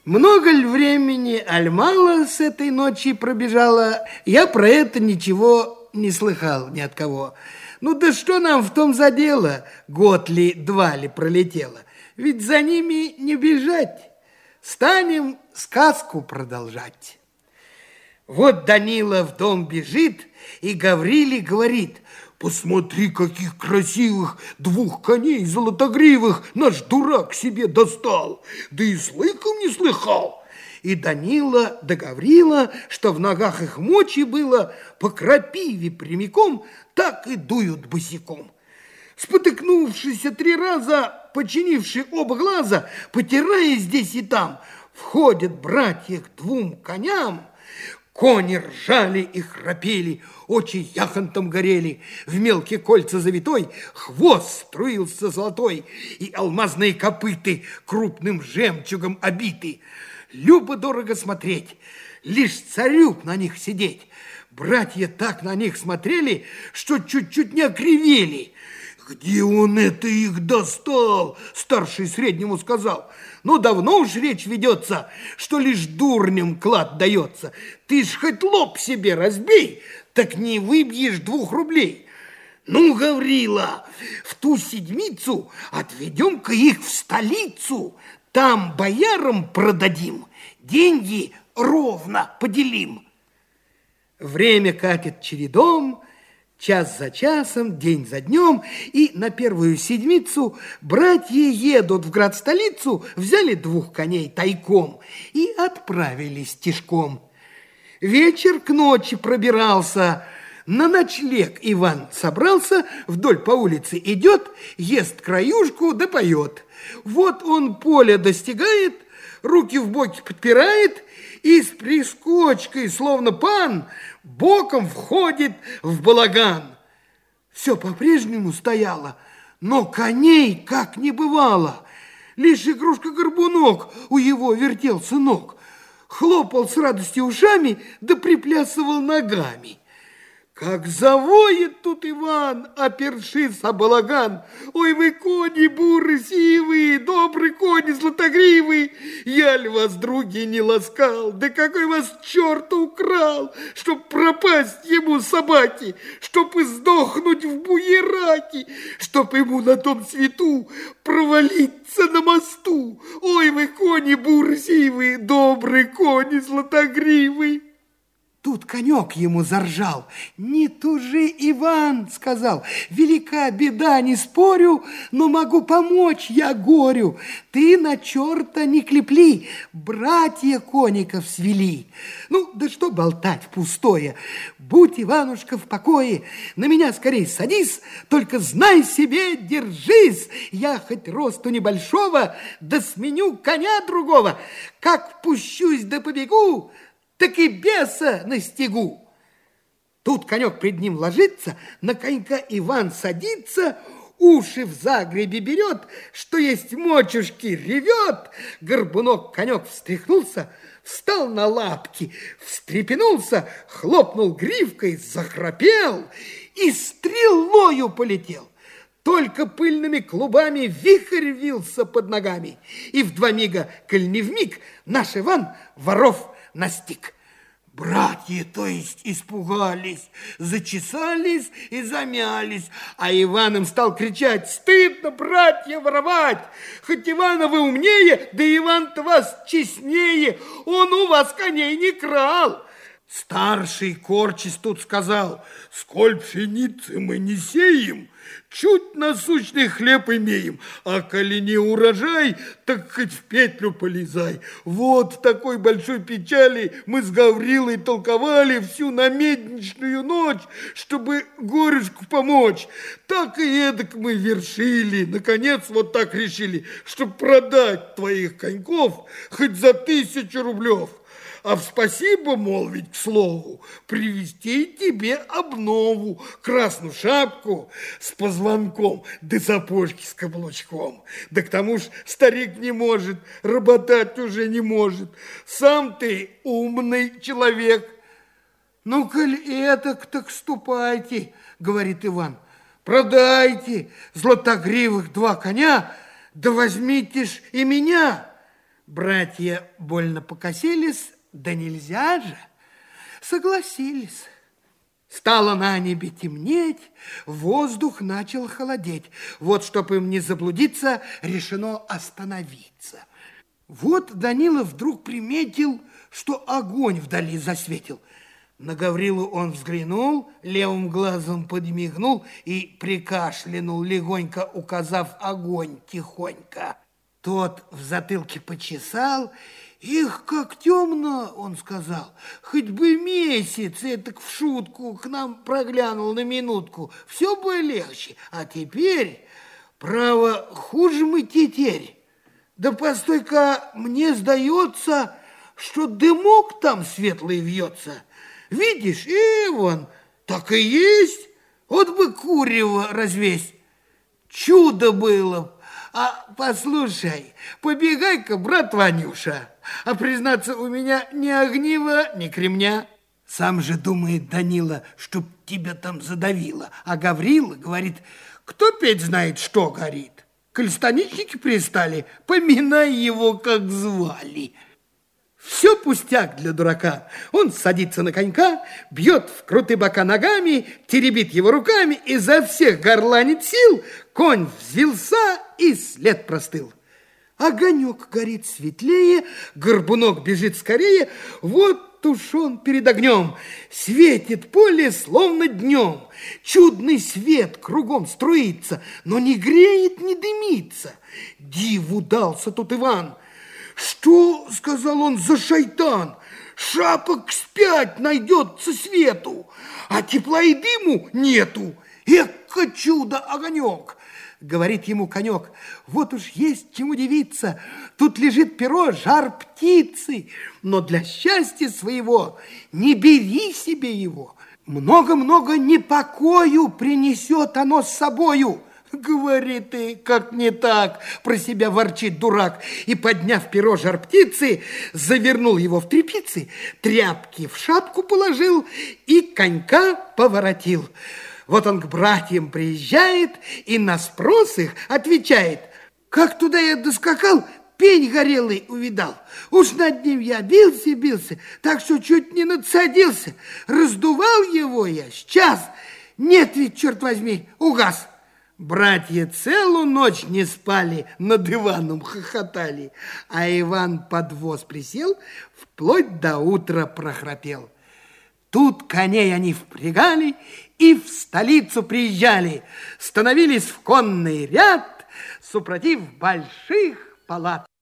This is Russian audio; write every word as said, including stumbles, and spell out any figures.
Много ли времени, аль мало с этой ночи пробежало, я про это ничего не слыхал ни от кого. Ну да что нам в том за дело, год ли, два ли пролетело, ведь за ними не бежать. Станем сказку продолжать. Вот Данила в дом бежит, и Гавриле говорит: посмотри, каких красивых двух коней золотогривых наш дурак себе достал, да и слыхом не слыхал. И Данила да Гаврила, что в ногах их мочи было, по крапиве прямиком, так и дуют босиком. Спотыкнувшись три раза, починивши оба глаза, потирая здесь и там, входят братья к двум коням. Кони ржали и храпели, очи яхонтом горели, в мелкие кольца завитой хвост струился золотой, и алмазные копыты крупным жемчугом обиты. Любо-дорого смотреть, лишь царю на них сидеть. Братья так на них смотрели, что чуть-чуть не окривели. «Где он это их достал?» – старший среднему сказал. «Ну, давно уж речь ведется, что лишь дурням клад дается. Ты ж хоть лоб себе разбей, так не выбьешь двух рублей. Ну, Гаврила, в ту седмицу отведем-ка их в столицу, там боярам продадим, деньги ровно поделим». Время катит чередом, час за часом, день за днем, и на первую седмицу братья едут в град-столицу, взяли двух коней тайком и отправились тишком. Вечер к ночи пробирался, на ночлег Иван собрался, вдоль по улице идет, ест краюшку да поет. Вот он поля достигает, руки в боки подпирает и с прискочкой, словно пан, боком входит в балаган. Все по-прежнему стояло, но коней как не бывало. Лишь игрушка-горбунок у его вертел сынок, хлопал с радостью ушами да приплясывал ногами. Как завоет тут Иван, опершись о балаган: «Ой, вы кони буры сивые, добрые кони златогривые, я ли вас, други, не ласкал, да какой вас черт украл, чтоб пропасть ему собаки, чтоб издохнуть в буераке, чтоб ему на том свету провалиться на мосту. Ой, вы кони буры сивые, добрые кони златогривые». Тут конек ему заржал. «Не тужи, Иван, — сказал, — велика беда, не спорю, но могу помочь я горю. Ты на черта не клепли, братья коников свели». Ну, да что болтать пустое. Будь, Иванушка, в покое, на меня скорей садись, только знай себе, держись. Я хоть росту небольшого, да сменю коня другого. Как пущусь да побегу, так и беса настигу. Тут конек пред ним ложится, на конька Иван садится, уши в загребе берет, что есть мочушки, ревет. Горбунок конек встряхнулся, встал на лапки, встрепенулся, хлопнул гривкой, захрапел и стрелою полетел. Только пыльными клубами вихрь вился под ногами, и в два мига, коль не вмиг, наш Иван воров настиг. Братья, то есть, испугались, зачесались и замялись, а Иван им стал кричать: «Стыдно, братья, воровать! Хоть Ивана вы умнее, да Иван-то вас честнее, он у вас коней не крал». Старший корчись тут сказал: «Сколь пшеницы мы не сеем, чуть насущный хлеб имеем, а коли не урожай, так хоть в петлю полезай. Вот в такой большой печали мы с Гаврилой толковали всю намедничную ночь, чтобы горюшку помочь. Так и эдак мы вершили. Наконец вот так решили, чтоб продать твоих коньков хоть за тысячу рублев. А в спасибо молвить, к слову, привезти тебе обнову, красную шапку с позвонком, да сапожки с каблучком. Да к тому ж старик не может, работать уже не может. Сам ты умный человек». «Ну, коль этак, так ступайте, — говорит Иван, — продайте златогривых два коня, да возьмите ж и меня». Братья больно покосились, да нельзя же, согласились. Стало на небе темнеть, воздух начал холодеть. Вот, чтобы им не заблудиться, решено остановиться. Вот Данила вдруг приметил, что огонь вдали засветил. На Гаврилу он взглянул, левым глазом подмигнул и прикашлянул, легонько указав огонь тихонько. Тот в затылке почесал. «Их, как темно!» — он сказал. «Хоть бы месяц, этак в шутку к нам проглянул на минутку, все бы легче. А теперь, право, хуже мы теперь. Да постой-ка, мне сдается, что дымок там светлый вьется. Видишь, и вон, так и есть. Вот бы курево развесть. Чудо было. А послушай, побегай-ка, брат Ванюша, а признаться, у меня ни огнива, ни кремня». Сам же думает Данила, чтоб тебя там задавило. А Гаврила говорит: кто петь знает, что горит? Коль станичники пристали, поминай его, как звали. Все пустяк для дурака. Он садится на конька, бьет в крутые бока ногами, теребит его руками, изо всех горланит сил. Конь взвился и след простыл. Огонек горит светлее, горбунок бежит скорее. Вот уж он перед огнем. Светит поле, словно днем. Чудный свет кругом струится, но не греет, не дымится. Диву дался тут Иван. «Что, — сказал он, — за шайтан? Шапок спять найдется свету, а тепла и дыму нету. Эко чудо-огонек!» Говорит ему конек: «Вот уж есть чем удивиться. Тут лежит перо, жар птицы, но для счастья своего не бери себе его. Много-много непокою принесет оно с собою». «Говорит ты, как не так!» — про себя ворчит дурак. И, подняв перо жар птицы, завернул его в тряпицы, тряпки в шапку положил и конька поворотил. Вот он к братьям приезжает и на спрос их отвечает: «Как туда я доскакал, пень горелый увидал. Уж над ним я бился-бился, так что чуть не надсадился. Раздувал его я сейчас. Нет ведь, черт возьми, угас». Братья целую ночь не спали, над Иваном хохотали, а Иван под воз присел, вплоть до утра прохрапел. Тут коней они впрягали и в столицу приезжали, становились в конный ряд, супротив больших палат.